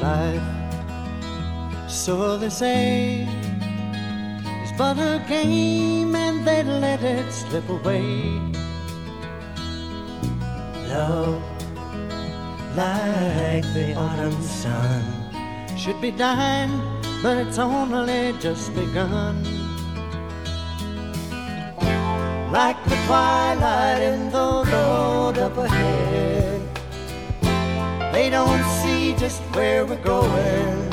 Life, so they say, is but a game and they let it slip away. Love, like the autumn sun, should be dying, but it's only just begun. Like the twilight in the road up ahead, they don't see just where we're going.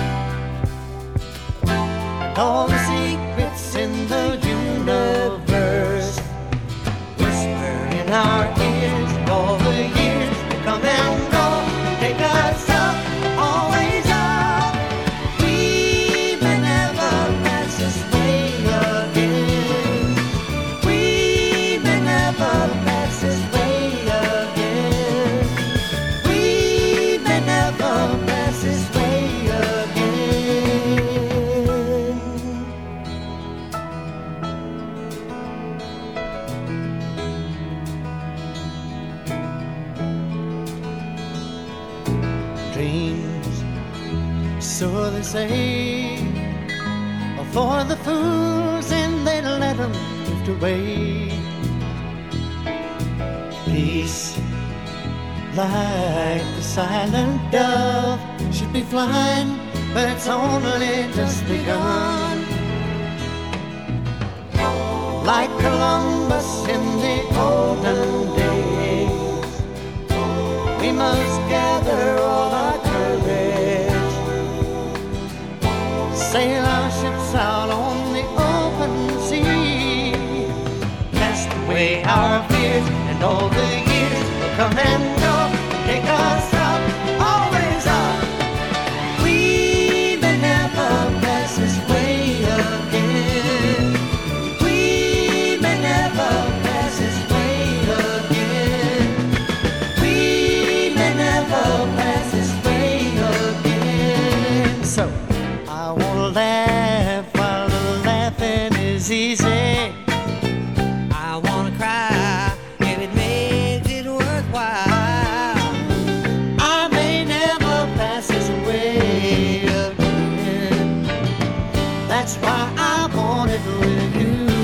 All the secrets in the universe whisper in our ears. All the years that come and go, take us up, always up. We may never pass this way again. We may never pass this way again. We may never pass this way again. Dreams, so they say, are for the fools and they let them drift away. Peace, like the silent dove, should be flying, but it's only just begun. Like Columbus in the olden days, we must gather all our courage, sail our ships out on the open sea, cast away our fears, and all the years will come and go, take us up, always up. We may never pass this way again. We may never pass this way again. We may never pass this way again. So I wanna laugh while the laughing is easy. I wanna cry if it makes it worthwhile. I may never pass this way again. That's why I want it with you.